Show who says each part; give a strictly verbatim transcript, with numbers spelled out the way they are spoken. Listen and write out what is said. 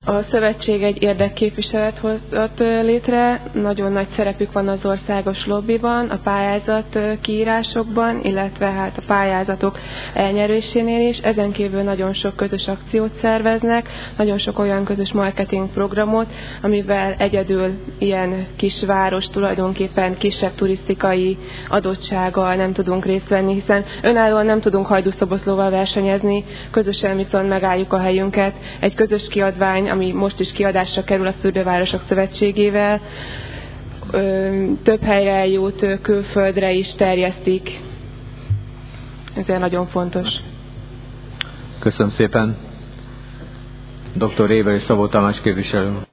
Speaker 1: A szövetség egy érdekképviselet hozott létre, nagyon nagy szerepük van az országos lobbiban, a pályázat kiírásokban, illetve hát a pályázatok elnyerésénél is. Ezen kívül nagyon sok közös akciót szerveznek, nagyon sok olyan közös marketing programot, amivel egyedül ilyen kisváros tulajdonképpen kisebb turisztikai adottsággal nem tudunk részt venni, hiszen önállóan nem tudunk Hajdúszoboszlóval versenyezni, közösen viszont megálljuk a helyünket. Egy közös kiadvány, ami most is kiadásra kerül a Fürdővárosok Szövetségével, több helyre eljut, külföldre is terjesztik. Ezért nagyon fontos.
Speaker 2: Köszönöm szépen. doktor Éva és Szabó Tamás képviselő.